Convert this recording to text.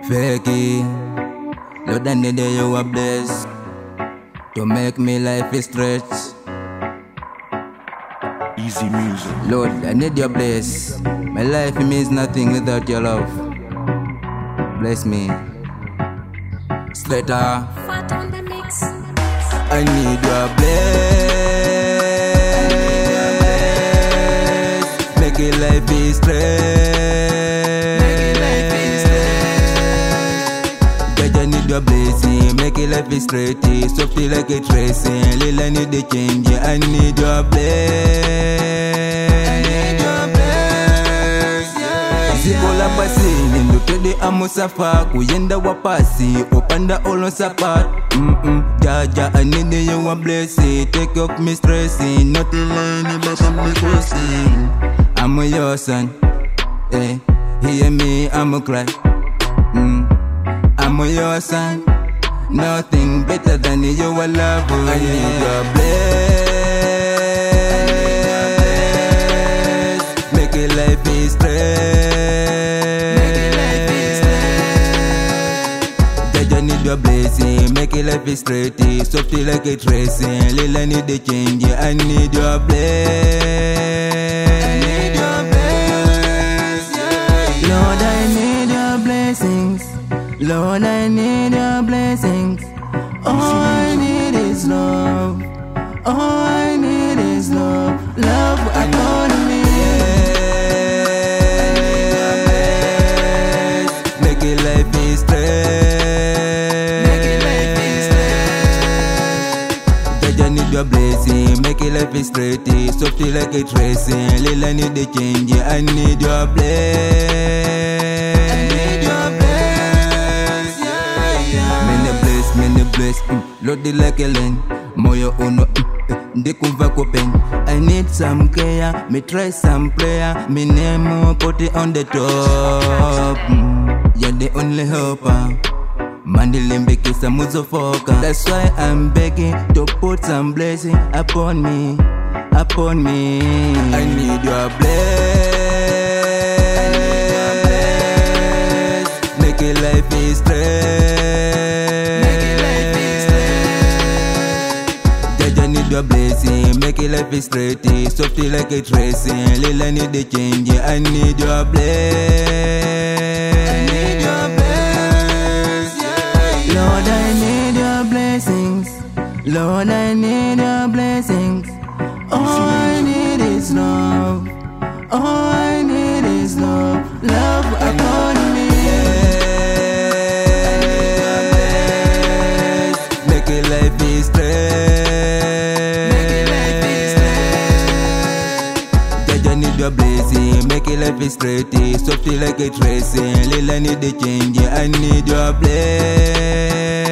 Fakey, Lord, I need you are blessed to make me life a stretch. Easy music. Lord, I need your bless. My life means nothing without your love. Bless me. Slater, Fat on the mix. I need your bless. Make it life a stretch. Your blessing, make it life is straight, so feel like a tracing. Lila need the change, I need your bless. I need your bless, yeah. Zibola basi, lindo tede amusafa, kuyenda wapasi, opanda olo sapat. Jaja, I need your blessing, take off me stressing, not alone, but I'm crossing. I'm your son, eh? Hear me, I'm a cry. I'm your son, nothing better than you are love. I need your bless. Make it life is straight. I need your blessing, make it life is straight. So feel like a tracing. Lila need the change, I need your bless. I need your bless, yeah. Lord, I need your blessings. Lord, I need your blessings. All I need is love. All I need is love. Love upon me. Yes. Make it life is straight. Make it life is straight. I need your blessing. Make it life is straight. So feel like a tracing. Lila need the change. I need your bless. Lord, like a land, moyo uno, ndikumva kupen. I need some care, me try some prayer, me name put it on the top. You're the only helper. Mandilimbe kisa muzofoka. That's why I'm begging to put some blessing upon me, upon me. I need your bless. Make it life is straight. Your blessing, make it life is straight, so feel like a tracing. Lila need the change, I need your bless. I need your bless, yeah. Lord, I need your blessings. Lord, I need your blessings. All I need is love. All I need is love. Love upon me. Yes. Make it life is straight. Your blessing, make it life is straight, so feel like a tracing. Lila need the change, I need your bless.